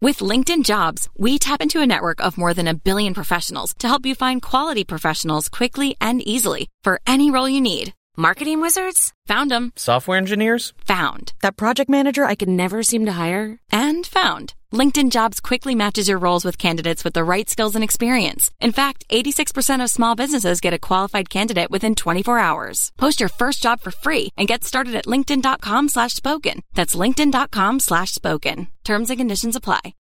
With LinkedIn Jobs, we tap into a network of more than 1 billion professionals to help you find quality professionals quickly and easily for any role you need. Marketing wizards? Found them. Software engineers? Found. That project manager I could never seem to hire? And found. LinkedIn Jobs quickly matches your roles with candidates with the right skills and experience. In fact, 86% of small businesses get a qualified candidate within 24 hours. Post your first job for free and get started at linkedin.com/spoken. That's linkedin.com/spoken. Terms and conditions apply.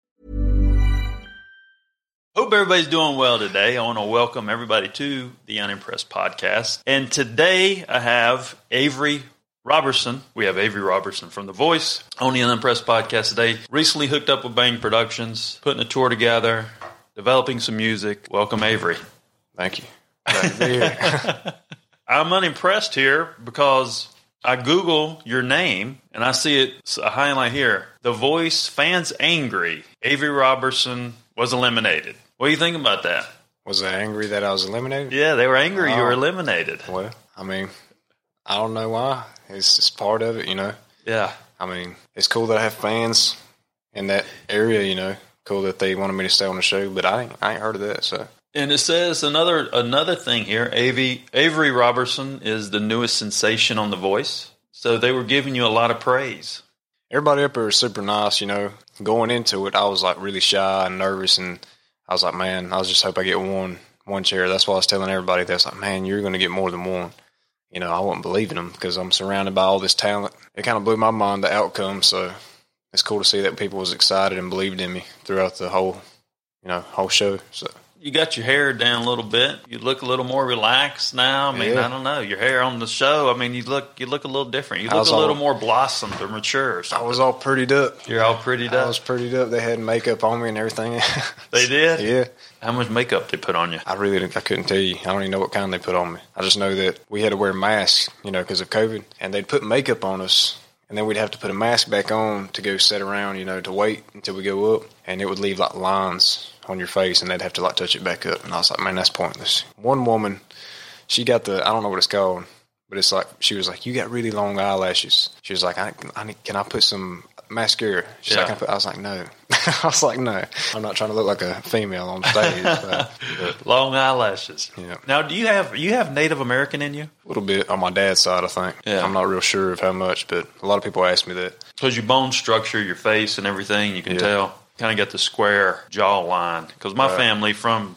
Hope everybody's doing well today. I want to welcome everybody to the Unimpressed Podcast. And today I have Avery Robertson. We have Avery Robertson from The Voice on the Unimpressed Podcast today. Recently hooked up with Bang Productions, putting a tour together, developing some music. Welcome, Avery. Thank you. Glad to be here. I'm unimpressed here because I Google your name and I see it's a highlight here. The Voice fans angry. Avery Robertson was eliminated. What do you think about that? Was they angry that I was eliminated? Yeah, they were angry you were eliminated. Well, I mean, I don't know why. It's just part of it, you know. Yeah. I mean, it's cool that I have fans in that area, you know. Cool that they wanted me to stay on the show, but I ain't heard of that, so. And it says another thing here. Avery Robertson is the newest sensation on The Voice. So they were giving you a lot of praise. Everybody up there is super nice, you know. Going into it, I was like really shy and nervous, and I was like, man, I just hope I get one chair. That's why I was telling everybody. That's like, man, you're going to get more than one. You know, I wasn't believing them because I'm surrounded by all this talent. It kind of blew my mind, the outcome. So it's cool to see that people was excited and believed in me throughout the whole show. So. You got your hair down a little bit. You look a little more relaxed now. I mean, I don't know. Your hair on the show, I mean, you look a little different. You look a little more blossomed or mature or something. I was all prettied up. You're all prettied up? I was prettied up. They had makeup on me and everything. They did? Yeah. How much makeup they put on you? I couldn't tell you. I don't even know what kind they put on me. I just know that we had to wear masks, you know, because of COVID. And they'd put makeup on us. And then we'd have to put a mask back on to go sit around, you know, to wait until we go up. And it would leave like lines on your face, and they'd have to like touch it back up. And I was like, man, that's pointless. One woman, she got I don't know what it's called, but it's like, she was like, you got really long eyelashes. She was like, can I put some mascara? She's like, I was like, no. I was like, no. I'm not trying to look like a female on stage. But long eyelashes. Yeah. Now, do you have Native American in you? A little bit on my dad's side, I think. Yeah. I'm not real sure of how much, but a lot of people ask me that. Because your bone structure, your face and everything, you can tell. Kind of got the square jawline. Because my family from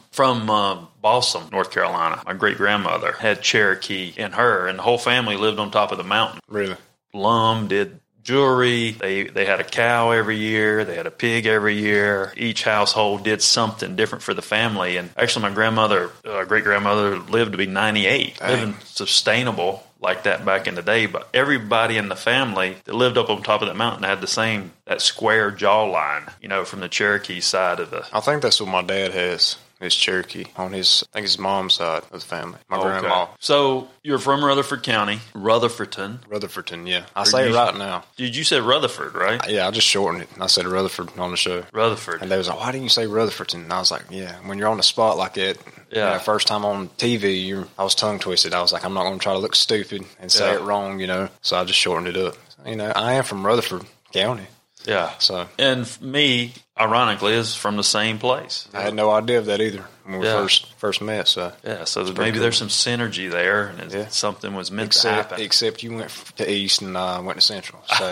Balsam, North Carolina, my great-grandmother had Cherokee in her, and the whole family lived on top of the mountain. Really? Lum did jewelry. They had a cow every year. They had a pig every year. Each household did something different for the family. And actually, my great-grandmother lived to be 98, living sustainable like that back in the day. But everybody in the family that lived up on top of that mountain had that square jawline, you know, from the Cherokee side of the... I think that's what my dad has. It's Cherokee on his mom's side of the family. My grandma. So you're from Rutherford County, Rutherfordton, yeah. I say it right now. Did you say Rutherford, right? Yeah, I just shortened it. I said Rutherford on the show. Rutherford. And they was like, why didn't you say Rutherfordton? And I was like, yeah, when you're on the spot like that, you know, first time on TV, I was tongue twisted. I was like, I'm not going to try to look stupid and say it wrong, you know. So I just shortened it up. You know, I am from Rutherford County. Yeah. So, and me, ironically, is from the same place. I had no idea of that either when we first met. So so maybe there's some synergy there, and something was meant to happen. Except you went to East and I went to Central. So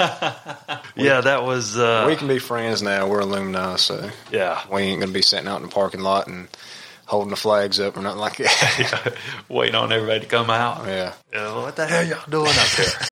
that was. We can be friends now. We're alumni, so we ain't gonna be sitting out in the parking lot and holding the flags up or nothing like that. Waiting on everybody to come out. Yeah. What the hell y'all doing up here?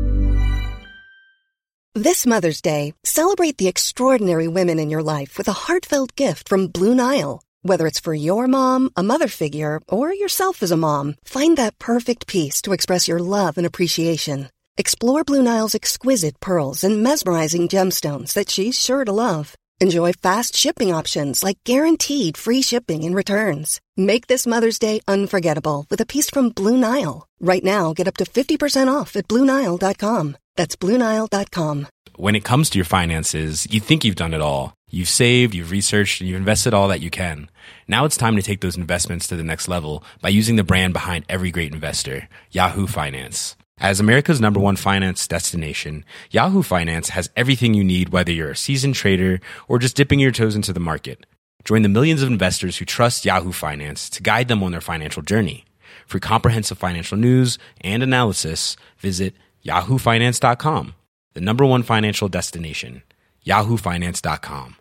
This Mother's Day, celebrate the extraordinary women in your life with a heartfelt gift from Blue Nile. Whether it's for your mom, a mother figure, or yourself as a mom, find that perfect piece to express your love and appreciation. Explore Blue Nile's exquisite pearls and mesmerizing gemstones that she's sure to love. Enjoy fast shipping options like guaranteed free shipping and returns. Make this Mother's Day unforgettable with a piece from Blue Nile. Right now, get up to 50% off at BlueNile.com. That's BlueNile.com. When it comes to your finances, you think you've done it all. You've saved, you've researched, and you've invested all that you can. Now it's time to take those investments to the next level by using the brand behind every great investor, Yahoo Finance. As America's #1 finance destination, Yahoo Finance has everything you need, whether you're a seasoned trader or just dipping your toes into the market. Join the millions of investors who trust Yahoo Finance to guide them on their financial journey. For comprehensive financial news and analysis, visit yahoofinance.com, the #1 financial destination, yahoofinance.com.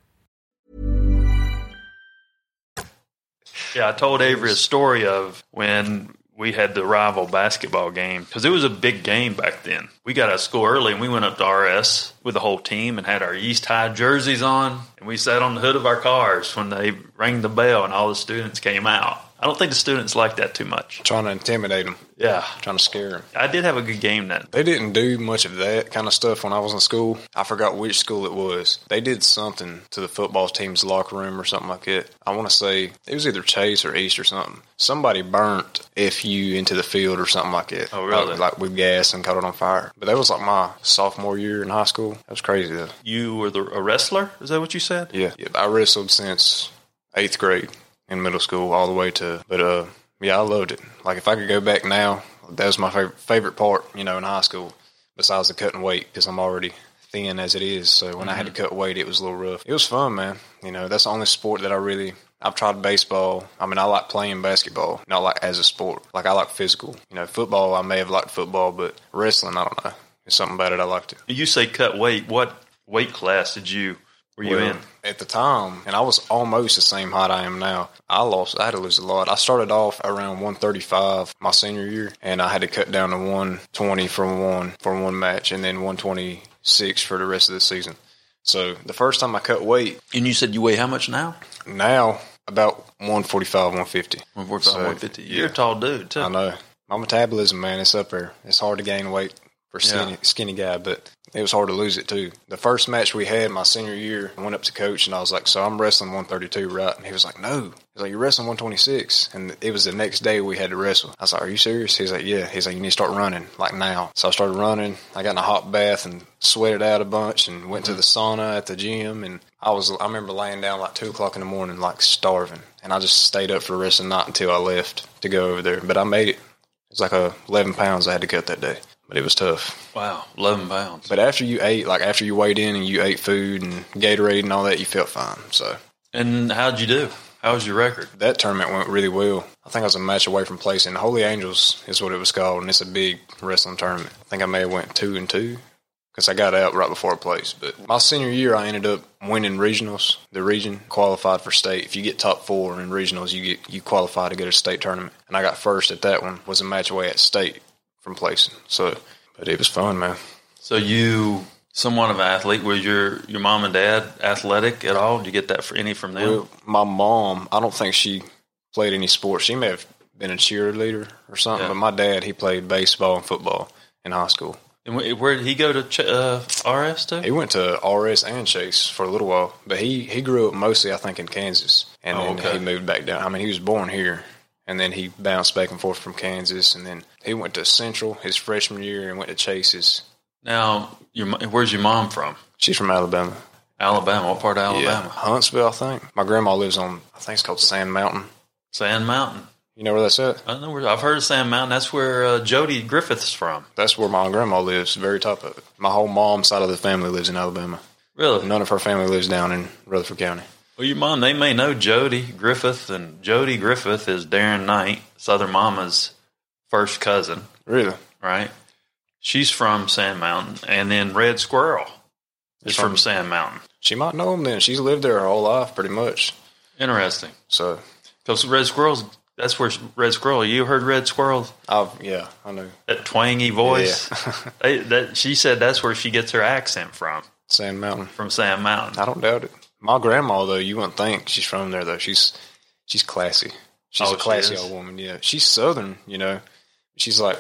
Yeah, I told Avery a story of when we had the rival basketball game, because it was a big game back then. We got out of school early and we went up to RS with the whole team and had our East High jerseys on, and we sat on the hood of our cars when they rang the bell and all the students came out. I don't think the students like that too much. Trying to intimidate them. Yeah. Trying to scare them. I did have a good game then. They didn't do much of that kind of stuff when I was in school. I forgot which school it was. They did something to the football team's locker room or something like that. I want to say it was either Chase or East or something. Somebody burnt FU into the field or something like that. Oh, really? Like with gas and caught it on fire. But that was like my sophomore year in high school. That was crazy though. You were a wrestler? Is that what you said? Yeah. I wrestled since 8th grade in middle school all the way to, yeah, I loved it. Like, if I could go back now, that was my favorite part, in high school, besides the cutting weight, because I'm already thin as it is. So when I had to cut weight, it was a little rough. It was fun, man. That's the only sport that I've tried baseball. I mean, I like playing basketball, not like as a sport. Like, I like physical. Football, I may have liked football, but wrestling, I don't know. There's something about it I liked it. You say cut weight. What weight class were you in? At the time, and I was almost the same height I am now, I had to lose a lot. I started off around 135 my senior year, and I had to cut down to 120 for one match, and then 126 for the rest of the season. So the first time I cut weight. And you said you weigh how much now? Now, about 145, 150. 145, 150. You're a tall dude, too. I know. My metabolism, man, it's up there. It's hard to gain weight for a skinny guy, but it was hard to lose it too. The first match we had my senior year, I went up to coach and I was like, so I'm wrestling 132, right? And he was like, no. He's like, you're wrestling 126. And it was the next day we had to wrestle. I was like, are you serious? He's like, yeah. He's like, you need to start running, like now. So I started running. I got in a hot bath and sweated out a bunch and went to the sauna at the gym. And I remember laying down like 2 o'clock in the morning, like starving. And I just stayed up for the rest of the night until I left to go over there. But I made it. It was like 11 pounds I had to cut that day. But it was tough. Wow, 11 pounds. But after you ate, like after you weighed in and you ate food and Gatorade and all that, you felt fine. So. And how'd you do? How was your record? That tournament went really well. I think I was a match away from placing. Holy Angels is what it was called, and it's a big wrestling tournament. I think I may have went 2-2 because I got out right before I placed. But my senior year, I ended up winning regionals. The region qualified for state. If you get top 4 in regionals, you qualify to go to state tournament. And I got first at that one. Was a match away at state from placing. So, but it was fun, man. So you, somewhat of an athlete, was your mom and dad athletic at all? Did you get that from them? Well, my mom, I don't think she played any sports. She may have been a cheerleader or something, but my dad, he played baseball and football in high school. And where did he go to RS too? He went to RS and Chase for a little while, but he grew up mostly, I think, in Kansas, and then he moved back down. I mean, he was born here. And then he bounced back and forth from Kansas. And then he went to Central his freshman year and went to Chase's. Now, where's your mom from? She's from Alabama. Alabama? What part of Alabama? Yeah, Huntsville, I think. My grandma lives on, I think it's called Sand Mountain. Sand Mountain? You know where that's at? I know I've heard of Sand Mountain. That's where Jody Griffith's from. That's where my grandma lives, very top of it. My whole mom's side of the family lives in Alabama. Really? None of her family lives down in Rutherford County. Well, your mom, they may know Jody Griffith, and Jody Griffith is Darren Knight, Southern Mama's first cousin. Really? Right? She's from Sand Mountain, and then Red Squirrel is from Sand Mountain. She might know him then. She's lived there her whole life, pretty much. Interesting. So, because Red Squirrel's, that's where Red Squirrel, you heard Red Squirrel? Yeah, I know. That twangy voice? Yeah. She said that's where she gets her accent from. Sand Mountain. From Sand Mountain. I don't doubt it. My grandma, though, you wouldn't think she's from there, though. She's classy. She's a classy old woman, yeah. She's Southern, She's like,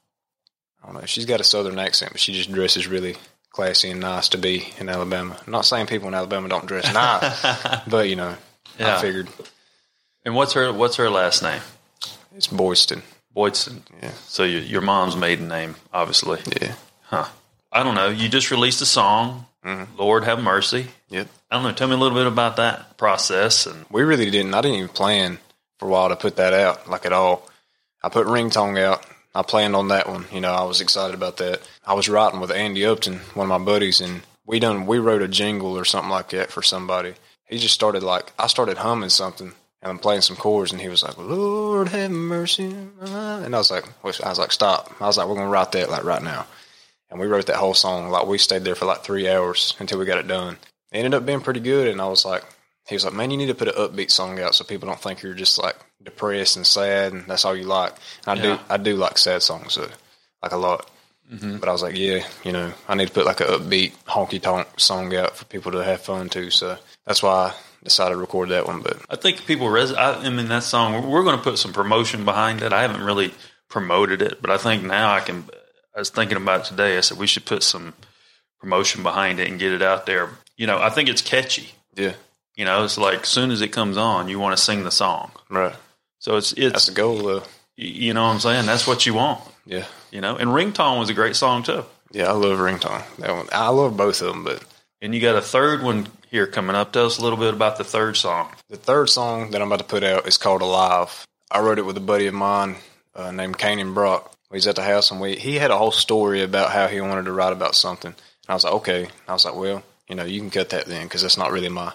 I don't know, she's got a Southern accent, but she just dresses really classy and nice to be in Alabama. I'm not saying people in Alabama don't dress nice, but, I figured. And what's her last name? It's Boyston. Boyston. Yeah. So your mom's maiden name, obviously. Yeah. Huh. I don't know. You just released a song, Lord Have Mercy. Yep. I don't know. Tell me a little bit about that process. And we really didn't. I didn't even plan for a while to put that out, like at all. I put Ringtone out I planned on that one. You know, I was excited about that. I was writing with Andy Upton, one of my buddies, and we wrote a jingle or something like that for somebody. He just started I started humming something, and I'm playing some chords, and he was like, Lord have mercy. And I was like, stop. I was like, we're going to write that like right now. And we wrote that whole song. Like, we stayed there for like 3 hours until we got it done. It ended up being pretty good, and he was like, man, you need to put an upbeat song out so people don't think you're just like depressed and sad and that's all you like. And I do like sad songs, like a lot. Mm-hmm. But I was like, yeah, you know, I need to put like an upbeat honky tonk song out for people to have fun too. So that's why I decided to record that one. But I think people that song, we're going to put some promotion behind it. I haven't really promoted it, but I think now I was thinking about it today. I said we should put some promotion behind it and get it out there. You know, I think it's catchy. Yeah. You know, it's like as soon as it comes on, you want to sing the song. Right. So it's that's the goal, though. You know what I'm saying? That's what you want. Yeah. You know, and Ringtone was a great song too. Yeah, I love Ringtone. That one, I love both of them. And you got a third one here coming up. Tell us a little bit about the third song. The third song that I'm about to put out is called Alive. I wrote it with a buddy of mine named Kanan Brock. He's at the house, and he had a whole story about how he wanted to write about something. And I was like, okay. I was like, well, you know, you can cut that then because that's not really my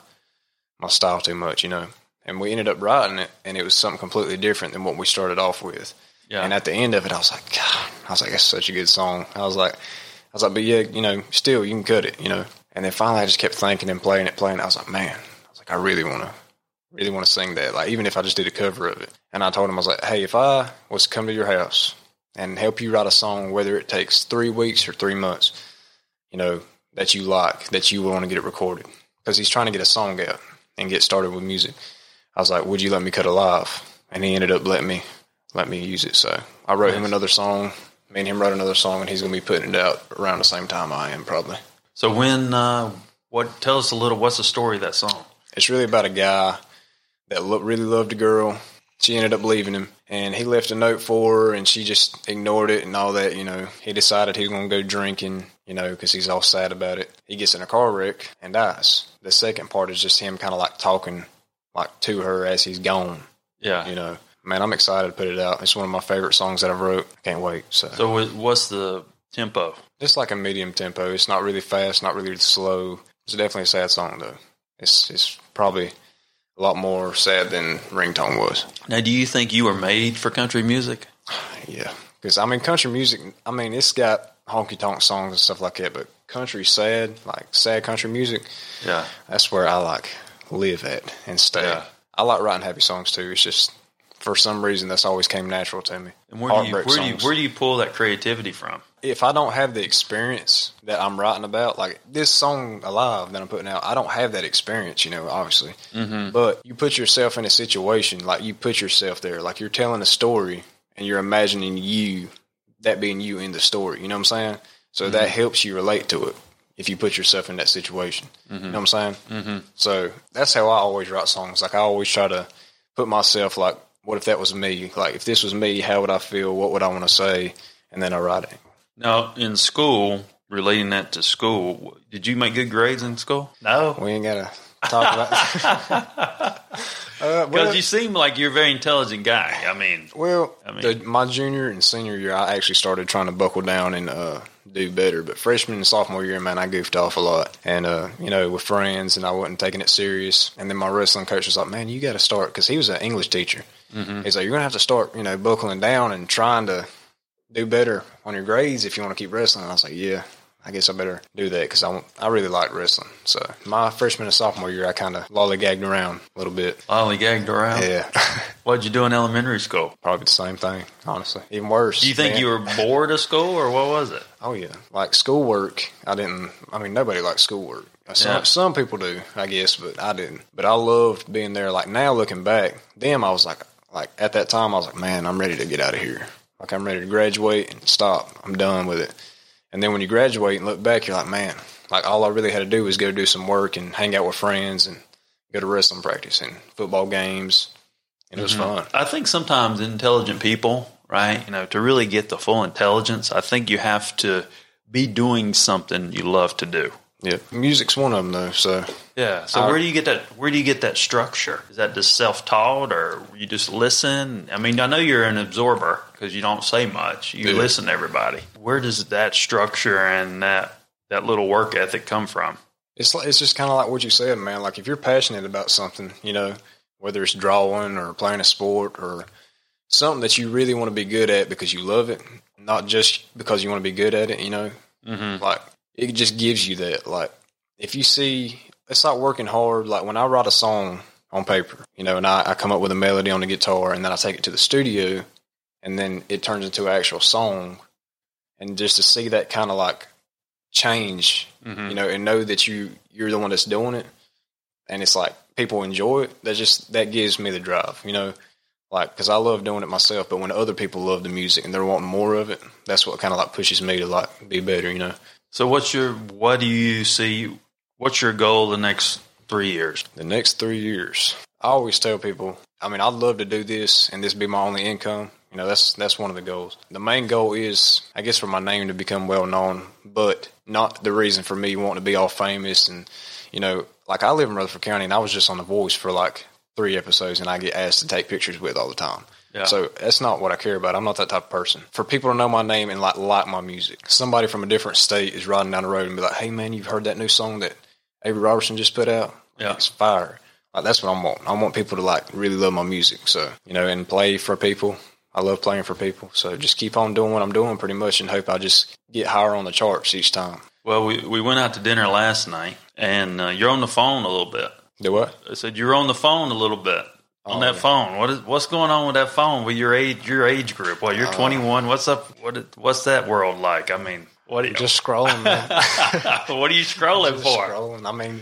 style too much, you know. And we ended up writing it, and it was something completely different than what we started off with. Yeah. And at the end of it, I was like, God, that's such a good song. I was like, but yeah, you know, still you can cut it, you know. And then finally, I just kept thinking and playing it. I was like, man, I really want to sing that. Like, even if I just did a cover of it. And I told him, I was like, hey, if I was to come to your house and help you write a song, whether it takes 3 weeks or 3 months, you know, that you want to get it recorded, because he's trying to get a song out and get started with music. I was like, would you let me cut Alive? And he ended up letting me use it. So I wrote him another song. Me and him wrote another song, and he's going to be putting it out around the same time I am, probably. So tell us a little, what's the story of that song? It's really about a guy that really loved a girl. She ended up leaving him, and he left a note for her, and she just ignored it and all that, you know. He decided he was going to go drinking, you know, because he's all sad about it. He gets in a car wreck and dies. The second part is just him kind of like talking like to her as he's gone. Yeah. You know, man, I'm excited to put it out. It's one of my favorite songs that I've wrote. I can't wait. So what's the tempo? It's like a medium tempo. It's not really fast, not really slow. It's definitely a sad song, though. It's probably a lot more sad than Ringtone was. Now, do you think you were made for country music? Yeah. Because, I mean, country music, I mean, it's got honky-tonk songs and stuff like that, but country sad, like sad country music, yeah, that's where I like live at and stay. Yeah. I like writing happy songs, too. It's just, for some reason, that's always came natural to me. And where do you pull that creativity from? If I don't have the experience that I'm writing about, like this song Alive that I'm putting out, I don't have that experience, you know, obviously. Mm-hmm. But you put yourself in a situation, like you put yourself there, like you're telling a story and you're imagining that being you in the story, you know what I'm saying? So that helps you relate to it if you put yourself in that situation. Mm-hmm. You know what I'm saying? Mm-hmm. So that's how I always write songs. Like I always try to put myself like, what if that was me? Like if this was me, how would I feel? What would I want to say? And then I write it. Now, in school, relating that to school, did you make good grades in school? No. We ain't got to talk about it. Because you seem like you're a very intelligent guy. My junior and senior year, I actually started trying to buckle down and do better. But freshman and sophomore year, man, I goofed off a lot. And, you know, with friends, and I wasn't taking it serious. And then my wrestling coach was like, man, you got to start, because he was an English teacher. Mm-hmm. He's like, you're going to have to start, you know, buckling down and trying to do better on your grades if you want to keep wrestling. And I was like, yeah, I guess I better do that because I really like wrestling. So my freshman and sophomore year, I kind of lollygagged around a little bit. Lollygagged around? Yeah. What did you do in elementary school? Probably the same thing, honestly. Even worse. Do you think you were bored of school, or what was it? Oh, yeah. Like schoolwork, nobody likes schoolwork. Some people do, I guess, but I didn't. But I loved being there. Like now looking back, I was like at that time, I was like, man, I'm ready to get out of here. Like, I'm ready to graduate and stop. I'm done with it. And then when you graduate and look back, you're like, man, like, all I really had to do was go do some work and hang out with friends and go to wrestling practice and football games. And it was fun. I think sometimes intelligent people, right, you know, to really get the full intelligence, I think you have to be doing something you love to do. Yeah, music's one of them though. So yeah. So where do you get that? Where do you get that structure? Is that just self-taught, or you just listen? I mean, I know you're an absorber because you don't say much. You listen to everybody. Where does that structure and that little work ethic come from? It's just kind of like what you said, man. Like if you're passionate about something, you know, whether it's drawing or playing a sport or something that you really want to be good at because you love it, not just because you want to be good at it, you know, like it just gives you that. Like if you see, it's like working hard. Like when I write a song on paper, you know, and I come up with a melody on the guitar and then I take it to the studio and then it turns into an actual song, and just to see that kind of like change, you know, and know that you're the one that's doing it, and it's like people enjoy it. That gives me the drive, you know, like because I love doing it myself. But when other people love the music and they're wanting more of it, that's what kind of like pushes me to like be better, you know. So what do you see? What's your goal the next 3 years? The next 3 years, I always tell people, I mean, I'd love to do this and this be my only income. You know, that's one of the goals. The main goal is, I guess, for my name to become well known, but not the reason for me wanting to be all famous. And, you know, like I live in Rutherford County and I was just on The Voice for like 3 episodes and I get asked to take pictures with all the time. Yeah. So that's not what I care about. I'm not that type of person. For people to know my name and like my music, somebody from a different state is riding down the road and be like, hey man, you've heard that new song that Avery Robertson just put out? Yeah. It's fire. Like that's what I want. I want people to like really love my music. So, you know, and play for people. I love playing for people. So just keep on doing what I'm doing pretty much and hope I just get higher on the charts each time. Well, we went out to dinner last night and you're on the phone a little bit. Do what? I said you're on the phone a little bit on that phone. What's going on with that phone with your age group? Well, you're 21. What's up? What's that world like? I mean, what are you just scrolling, man? What are you scrolling just for? Scrolling. I mean,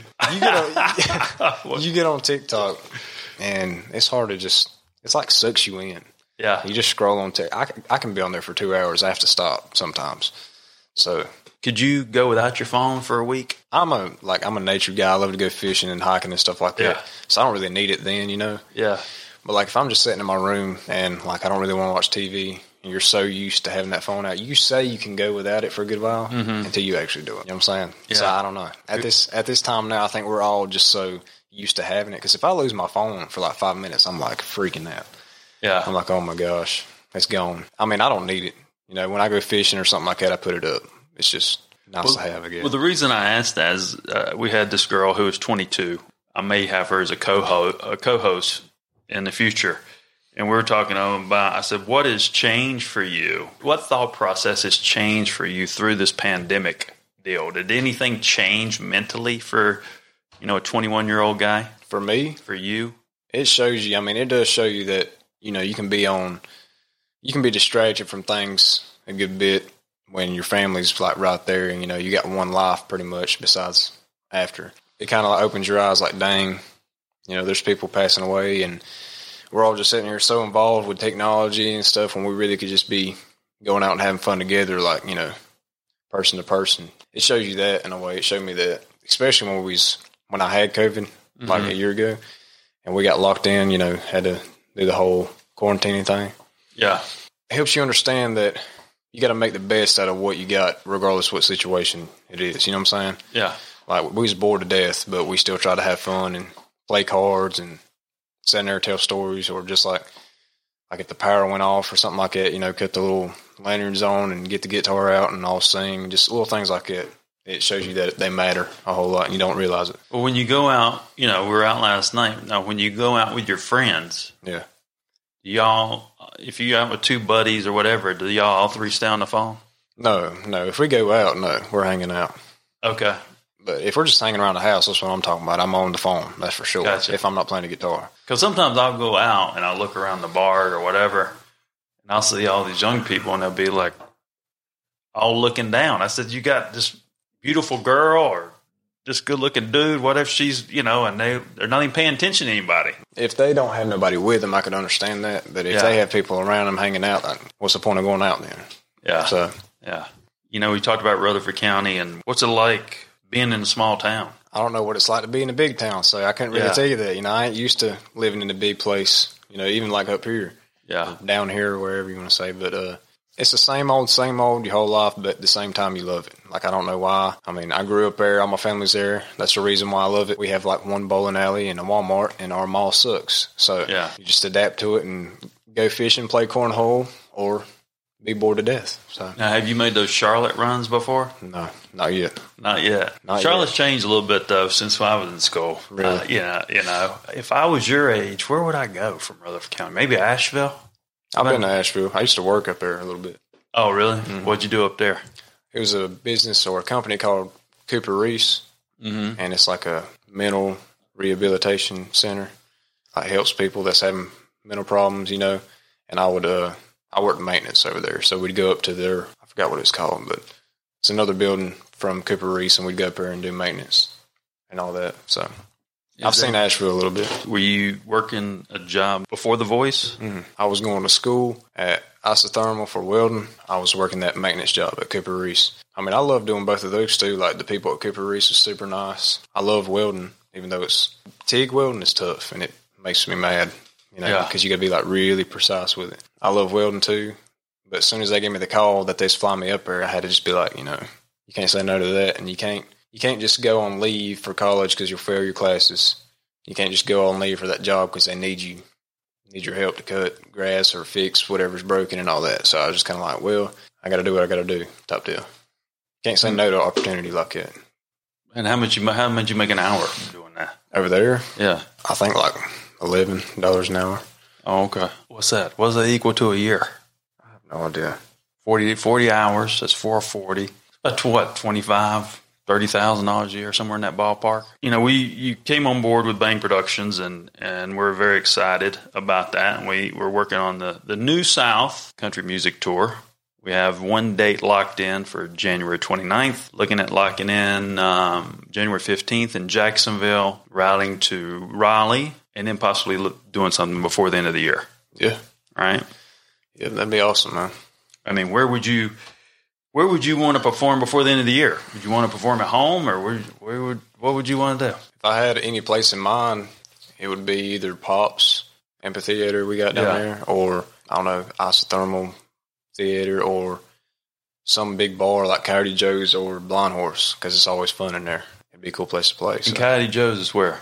you get on TikTok and it's hard to just. It's like sucks you in. Yeah, you just scroll on TikTok. I can be on there for 2 hours. I have to stop sometimes. So, could you go without your phone for a week? I'm a nature guy. I love to go fishing and hiking and stuff like that. So I don't really need it then, you know. Yeah. But like if I'm just sitting in my room and like I don't really want to watch TV, and you're so used to having that phone out, you say you can go without it for a good while until you actually do it. You know what I'm saying? Yeah. So I don't know. At this time now, I think we're all just so used to having it. Because if I lose my phone for like 5 minutes, I'm like freaking out. Yeah. I'm like, oh my gosh, it's gone. I mean, I don't need it. You know, when I go fishing or something like that, I put it up. It's just nice to have, I guess. Well, the reason I asked that is we had this girl who was 22. I may have her as a co-host in the future. And we were talking about, I said, what has changed for you? What thought process has changed for you through this pandemic deal? Did anything change mentally for, you know, a 21-year-old guy? For me? For you? It shows you, I mean, it does show you that, you know, you can be distracted from things a good bit when your family's like right there and, you know, you got one life pretty much besides after. It kind of like opens your eyes like, dang, you know, there's people passing away and we're all just sitting here so involved with technology and stuff when we really could just be going out and having fun together, like, you know, person to person. It shows you that in a way. It showed me that, especially when I had COVID like a year ago and we got locked in, you know, had to do the whole quarantining thing. Yeah. It helps you understand that you got to make the best out of what you got, regardless of what situation it is. You know what I'm saying? Yeah. Like, we was bored to death, but we still try to have fun and play cards and sit in there and tell stories, or just like if the power went off or something like that, you know, cut the little lanterns on and get the guitar out and all sing, just little things like that. It shows you that they matter a whole lot and you don't realize it. Well, when you go out, you know, we were out last night. Now, when you go out with your friends, yeah, y'all, if you out with two buddies or whatever, do y'all all three stay on the phone? No. If we go out, no, we're hanging out. Okay. But if we're just hanging around the house, that's what I'm talking about. I'm on the phone, that's for sure. Gotcha. If I'm not playing the guitar. Because sometimes I'll go out and I'll look around the bar or whatever, and I'll see all these young people, and they'll be like all looking down. I said, you got this beautiful girl or this good-looking dude, what if she's, you know, and they're not even paying attention to anybody. If they don't have nobody with them, I could understand that. But if they have people around them hanging out, like, what's the point of going out then? Yeah. So, yeah. You know, we talked about Rutherford County, and what's it like being in a small town? I don't know what it's like to be in a big town, so I couldn't really tell you that. You know, I ain't used to living in a big place, you know, even like up here. Yeah. Down here, wherever you want to say. But It's the same old your whole life, but at the same time you love it. Like, I don't know why. I mean, I grew up there. All my family's there. That's the reason why I love it. We have like one bowling alley and a Walmart, and our mall sucks. So you just adapt to it and go fishing, play cornhole, or be bored to death. So now, have you made those Charlotte runs before? No, not yet. Not yet. Charlotte's changed a little bit though since I was in school. Really? You know, if I was your age, where would I go from Rutherford County? Maybe Asheville. I've been to Asheville. I used to work up there a little bit. Oh, really? Mm-hmm. What'd you do up there? It was a business or a company called Cooper Reese, and it's like a mental rehabilitation center. It helps people that's having mental problems, you know. And I worked maintenance over there, so we'd go up to their, I forgot what it's called, but it's another building from Cooper Reese, and we'd go up there and do maintenance and all that. So I've seen Asheville a little bit. Were you working a job before The Voice? Mm-hmm. I was going to school at Isothermal for welding. I was working that maintenance job at Cooper Reese. I mean, I love doing both of those too. Like, the people at Cooper Reese is super nice. I love welding, even though TIG welding is tough, and it makes me mad, you know, because you got to be like really precise with it. I love welding too, but as soon as they gave me the call that they'd fly me up there, I had to just be like, you know, you can't say no to that, and you can't just go on leave for college because you'll fail your classes. You can't just go on leave for that job because they need your help to cut grass or fix whatever's broken and all that. So I was just kind of like, well, I got to do what I got to do. Top deal. Can't say no to an opportunity like that. And how much you make an hour doing that over there? Yeah, I think like $11 an hour. Oh, okay. What's that? What's that equal to a year? I have no idea. 40 hours. That's 440. About what? $30,000 a year, somewhere in that ballpark. You know, you came on board with Bang Productions, and we're very excited about that. And we're working on the New South Country Music Tour. We have one date locked in for January 29th, looking at locking in January 15th in Jacksonville, routing to Raleigh, and then possibly doing something before the end of the year. Yeah. Right? Yeah, that'd be awesome, man. I mean, where would you want to perform before the end of the year? Would you want to perform at home, or what would you want to do? If I had any place in mind, it would be either Pops Amphitheater we got down there, or, I don't know, Isothermal Theater, or some big bar like Coyote Joe's or Blind Horse, because it's always fun in there. It'd be a cool place to play. And Coyote Joe's is where?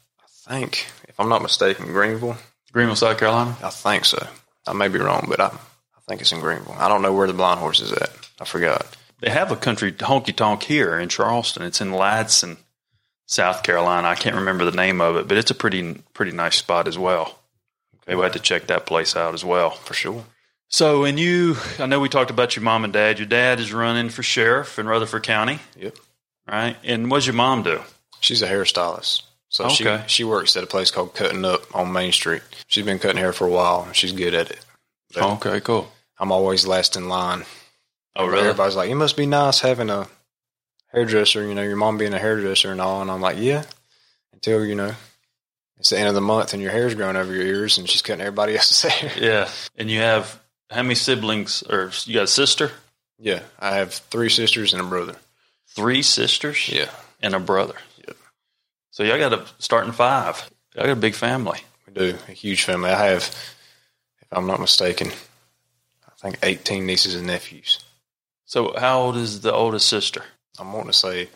I think, if I'm not mistaken, Greenville, South Carolina? I think so. I may be wrong, but I think it's in Greenville. I don't know where the Blind Horse is at. I forgot. They have a country honky-tonk here in Charleston. It's in Ladson, South Carolina. I can't remember the name of it, but it's a pretty nice spot as well. Okay, we had to check that place out as well. For sure. So, I know we talked about your mom and dad. Your dad is running for sheriff in Rutherford County. Yep. Right? And what does your mom do? She's a hairstylist. So she works at a place called Cutting Up on Main Street. She's been cutting hair for a while, and she's good at it. But okay, cool. I'm always last in line. Oh, really? Everybody's like, it must be nice having a hairdresser, you know, your mom being a hairdresser and all. And I'm like, yeah, until, you know, it's the end of the month and your hair's growing over your ears and she's cutting everybody else's hair. Yeah. And you have how many siblings? Or you got a sister? Yeah. I have 3 sisters and a brother. 3 sisters? Yeah. And a brother? Yep. So y'all got a starting 5. Y'all got a big family. We do. A huge family. I have, if I'm not mistaken, I think 18 nieces and nephews. So how old is the oldest sister? I'm wanting to say,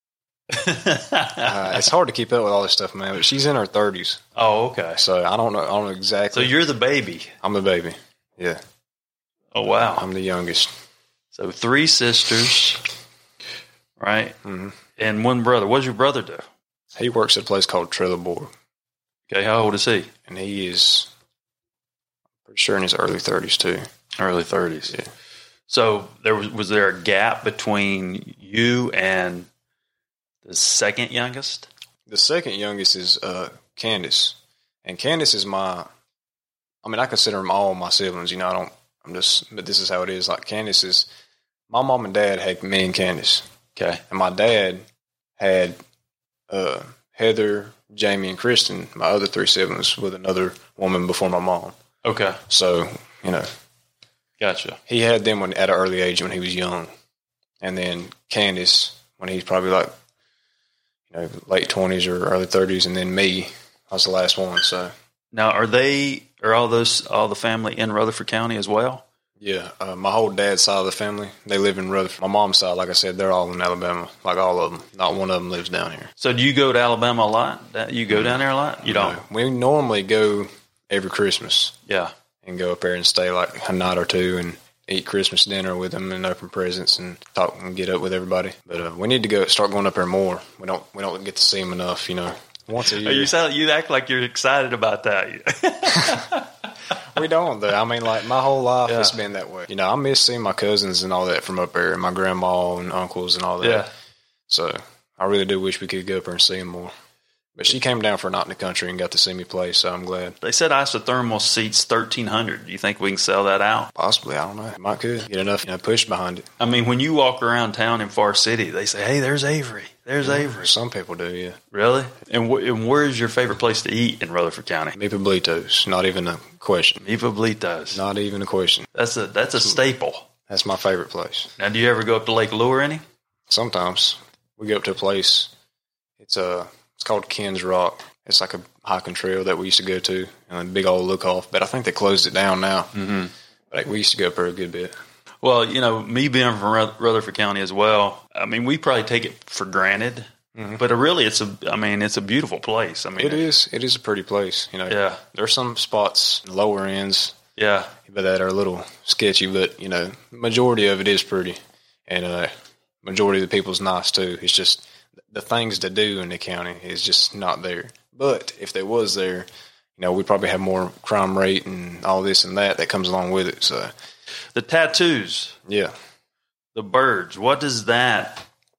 it's hard to keep up with all this stuff, man, but she's in her 30s. Oh, okay. So I don't know exactly. So you're the baby. I'm the baby. Yeah. Oh, wow. I'm the youngest. So 3 sisters, right? Mm-hmm. And 1 brother. What does your brother do? He works at a place called Trelleborg. Okay, how old is he? And he is, I'm pretty sure, in his early 30s, too. Early 30s. Yeah. So was there a gap between you and the second youngest? The second youngest is Candace. And Candace is I consider them all my siblings, you know, but this is how it is. Like, Candace is, my mom and dad had me and Candace. Okay. And my dad had Heather, Jamie, and Kristen, my other 3 siblings, with another woman before my mom. Okay. So, you know. Gotcha. He had them at an early age when he was young. And then Candace, when he's probably like, you know, late 20s or early 30s. And then me, I was the last one. So now, are all the family in Rutherford County as well? Yeah, my whole dad's side of the family, they live in Rutherford. My mom's side, like I said, they're all in Alabama, like all of them. Not one of them lives down here. So do you go to Alabama a lot? You go down there a lot? You don't? No, we normally go every Christmas. Yeah. And go up there and stay like a night or two and eat Christmas dinner with them and open presents and talk and get up with everybody. But we need to start going up there more. We don't get to see them enough, once a year. You act like you're excited about that. We don't, though. I mean, like, my whole life has been that way. I miss seeing my cousins and all that from up there, and my grandma and uncles and all that. Yeah. So I really do wish we could go up there and see them more. But she came down for a night in the country and got to see me play, so I'm glad. They said isothermal seats 1,300. Do you think we can sell that out? Possibly. I don't know. Might could. Get enough push behind it. I mean, when you walk around town in Far City, they say, hey, there's Avery. There's Avery. Some people do, yeah. Really? And where is your favorite place to eat in Rutherford County? Mi Pueblitos. Not even a question. Mi Pueblitos. Not even a question. That's a staple. That's my favorite place. Now, do you ever go up to Lake Lure any? Sometimes. We go up to a place. It's called Ken's Rock. It's like a hiking trail that we used to go to, and a big old look off. But I think they closed it down now. Mm-hmm. But we used to go up there a good bit. Well, me being from Rutherford County as well, I mean, we probably take it for granted. Mm-hmm. But really, it's a beautiful place. I mean, it is. It is a pretty place. Yeah. There's some spots, lower ends, yeah, but that are a little sketchy. But majority of it is pretty, and majority of the people's nice too. It's just the things to do in the county is just not there. But if they was there, we'd probably have more crime rate and all this and that comes along with it. So, the tattoos, yeah, the birds. What does that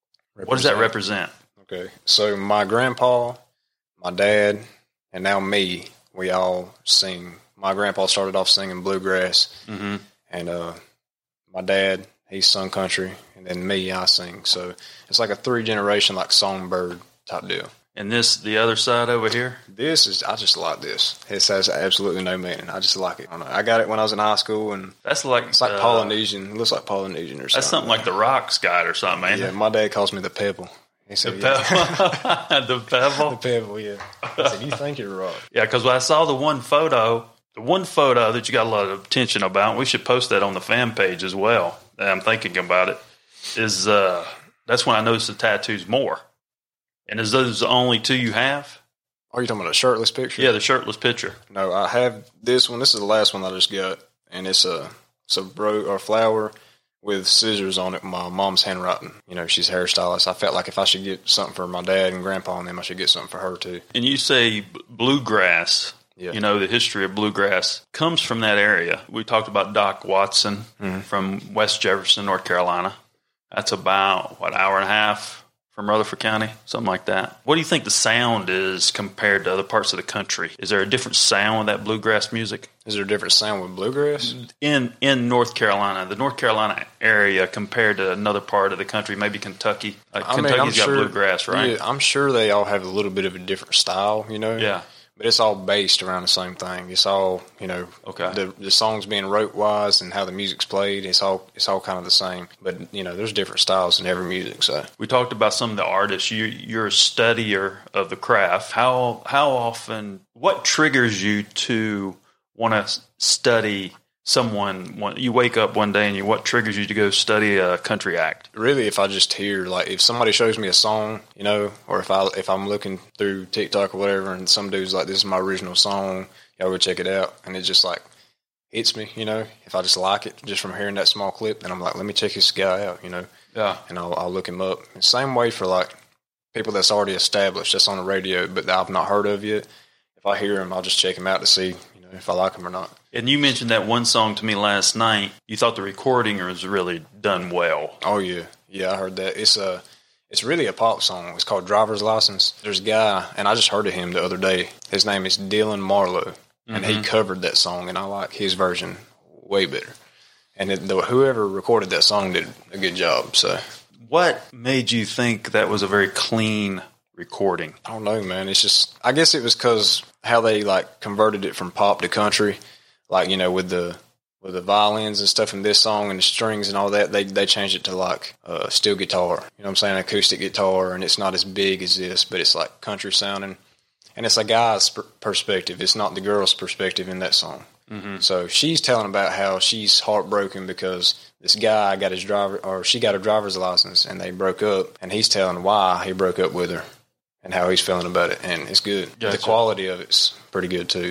represent? Okay, so my grandpa, my dad, and now me, we all sing. My grandpa started off singing bluegrass, mm-hmm. and my dad, he sung country, and then me, I sing. So it's like a 3-generation, like songbird type deal. And the other side over here? I just like this. It has absolutely no meaning. I just like it. I got it when I was in high school, and it's like Polynesian. It looks like Polynesian or something. That's something like the rocks guide or something, man. Yeah, my dad calls me the pebble. He said, the pebble? The pebble? The pebble, yeah. He said, you think you're a rock. Yeah, because I saw the one photo that you got a lot of attention about, we should post that on the fan page as well. I'm thinking about it, is that's when I noticed the tattoos more. And is those the only two you have? Are you talking about a shirtless picture? Yeah, the shirtless picture. No, I have this one. This is the last one I just got, and it's a flower with scissors on it. My mom's handwriting. She's a hairstylist. I felt like if I should get something for my dad and grandpa and them, I should get something for her too. And you say bluegrass. Yeah. The history of bluegrass comes from that area. We talked about Doc Watson from West Jefferson, North Carolina. That's about, hour and a half from Rutherford County, something like that. What do you think the sound is compared to other parts of the country? Is there a different sound with that bluegrass music? Is there a different sound with bluegrass? In North Carolina, the North Carolina area compared to another part of the country, maybe Kentucky. Kentucky's got bluegrass, right? Yeah, I'm sure they all have a little bit of a different style, Yeah. But it's all based around the same thing. It's all, okay. The songs being wrote wise and how the music's played. It's all kind of the same. But there's different styles in every music. So we talked about some of the artists. You're a studier of the craft. How often? What triggers you to want to study someone? You wake up one day and what triggers you to go study a country act? Really, if I just hear, like, if somebody shows me a song, or if I'm looking through TikTok or whatever, and some dude's like, "This is my original song, y'all go check it out," and it just like hits me, if I just like it just from hearing that small clip, then I'm like, let me check this guy out, Yeah, and I'll look him up. And same way for like people that's already established, that's on the radio, but that I've not heard of yet. If I hear him, I'll just check him out to see, if I like him or not. And you mentioned that one song to me last night. You thought the recording was really done well. Oh, yeah. Yeah, I heard that. It's really a pop song. It's called Driver's License. There's a guy, and I just heard of him the other day. His name is Dylan Marlowe, and he covered that song, and I like his version way better. And whoever recorded that song did a good job. So, what made you think that was a very clean recording? I don't know, man. It's just, I guess it was because how they like converted it from pop to country, like, with the violins and stuff in this song and the strings and all that. They changed it to like steel guitar, what I'm saying, acoustic guitar, and it's not as big as this, but it's like country sounding, and it's a guy's perspective. It's not the girl's perspective in that song. Mm-hmm. So she's telling about how she's heartbroken because this guy got she got her driver's license and they broke up, and he's telling why he broke up with her and how he's feeling about it, and it's good. Gotcha. The quality of it's pretty good too.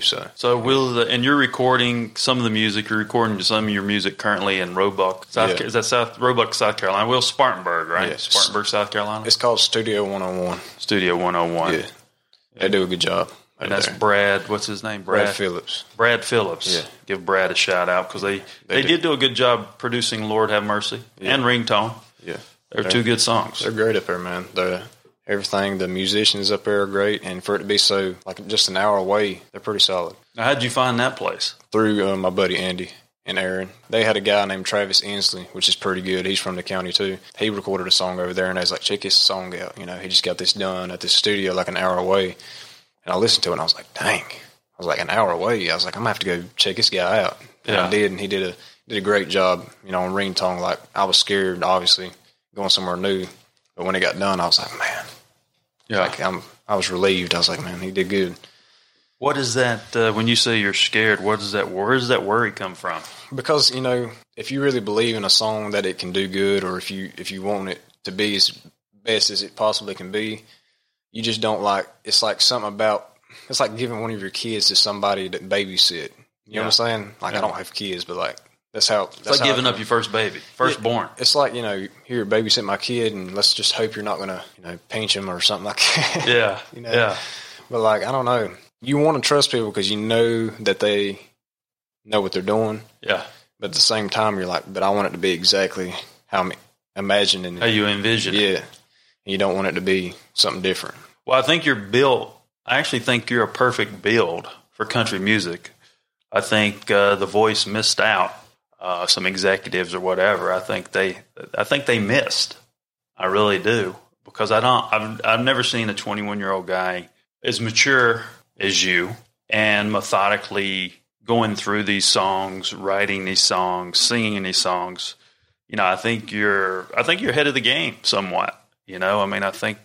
So and you're recording some of the music. You're recording some of your music currently in Roebuck, is that Roebuck, South Carolina? Well, Spartanburg, right? Yeah. Spartanburg, South Carolina. It's called Studio 101. Studio 101. Yeah, they do a good job. And that's there. Brad. What's his name? Brad Phillips. Brad Phillips. Yeah. Give Brad a shout out because they did do a good job producing "Lord Have Mercy" and "Ringtone." Yeah, they're two good songs. They're great up there, man. Everything, the musicians up there are great, and for it to be so, like, just an hour away, they're pretty solid. Now, how'd you find that place? Through my buddy Andy and Aaron. They had a guy named Travis Inslee, which is pretty good. He's from the county, too. He recorded a song over there, and I was like, check this song out. You know, he just got this done at this studio like an hour away. And I listened to it, and I was like, dang. I was like, an hour away. I was like, I'm going to have to go check this guy out. And I did, and he did a great job, you know, on ringtone. Like, I was scared, obviously, going somewhere new. But when it got done, I was like, man. Yeah, like I was relieved. I was like, man, he did good. What is that, when you say you're scared, where does that worry come from? Because, you know, if you really believe in a song that it can do good, or if you want it to be as best as it possibly can be, you just don't it's like something about, it's like giving one of your kids to somebody that babysit. You know what I'm saying? Like, I don't have kids, but like, it's like giving up your first baby, firstborn. It's like, you know, here, babysit my kid, and let's just hope you're not going to, you know, pinch him or something like that. Yeah. You know? Yeah. But, like, I don't know. You want to trust people because you know that they know what they're doing. Yeah. But at the same time, you're like, but I want it to be exactly how I'm imagining it. How you envision it. Yeah. And you don't want it to be something different. Well, I think I actually think you're a perfect build for country music. I think The Voice missed out. Some executives or whatever, I think they missed. I really do, because I've never seen a 21-year-old guy as mature as you and methodically going through these songs, writing these songs, singing these songs. You know, I think you're ahead of the game somewhat. You know, I mean, I think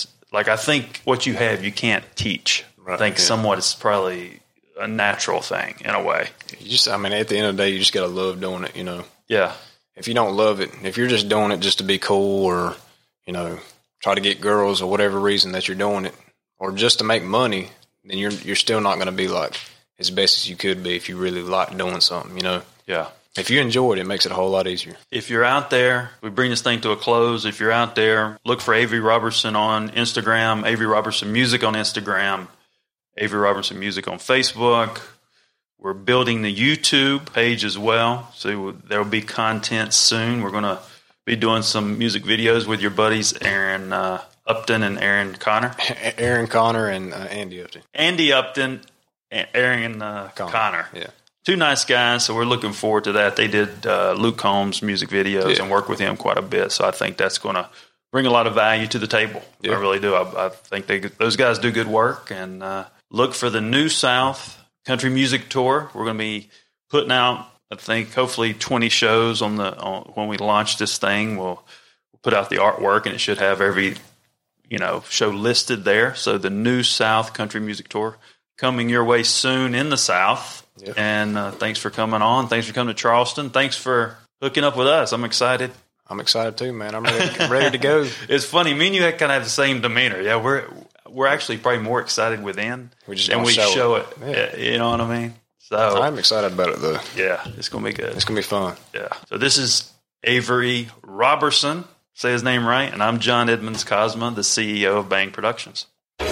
what you have you can't teach. Right, I think somewhat it's probably a natural thing in a way. At the end of the day, you just got to love doing it, you know. Yeah. If you don't love it, if you're just doing it just to be cool or, you know, try to get girls or whatever reason that you're doing it, or just to make money, then you're still not going to be like as best as you could be if you really like doing something, you know. Yeah. If you enjoy it, it makes it a whole lot easier. If you're out there, we bring this thing to a close. If you're out there, look for Avery Robertson on Instagram, Avery Robertson Music on Instagram, Avery Robertson Music on Facebook. We're building the YouTube page as well, so there will be content soon. We're going to be doing some music videos with your buddies Aaron Upton and Aaron Connor. Aaron Connor and Andy Upton. Andy Upton and Aaron Connor. Yeah. Two nice guys, so we're looking forward to that. They did Luke Combs music videos and work with him quite a bit, so I think that's going to bring a lot of value to the table. Yeah. I really do. I think those guys do good work, and look for the New South Country Music Tour. We're going to be putting out, I think, hopefully 20 shows when we launch this thing. We'll put out the artwork, and it should have every show listed there. So the New South Country Music Tour coming your way soon in the South. Yep. And thanks for coming on. Thanks for coming to Charleston. Thanks for hooking up with us. I'm excited. I'm excited too, man. I'm ready to go. It's funny. Me and you kind of have the same demeanor. Yeah, we're actually probably more excited within than we show it. Yeah. You know what I mean? So I'm excited about it though. Yeah, it's gonna be good. It's gonna be fun. Yeah. So this is Avery Robertson. Say his name right. And I'm John Edmonds Cosma, the CEO of Bang Productions.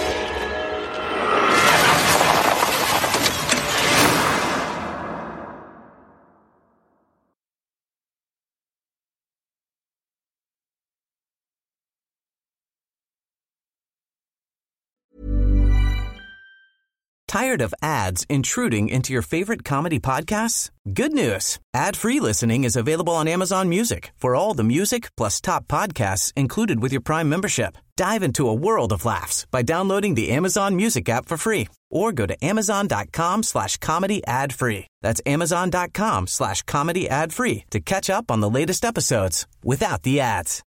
Tired of ads intruding into your favorite comedy podcasts? Good news. Ad-free listening is available on Amazon Music for all the music plus top podcasts included with your Prime membership. Dive into a world of laughs by downloading the Amazon Music app for free or go to amazon.com/comedy ad-free. That's amazon.com/comedy ad-free to catch up on the latest episodes without the ads.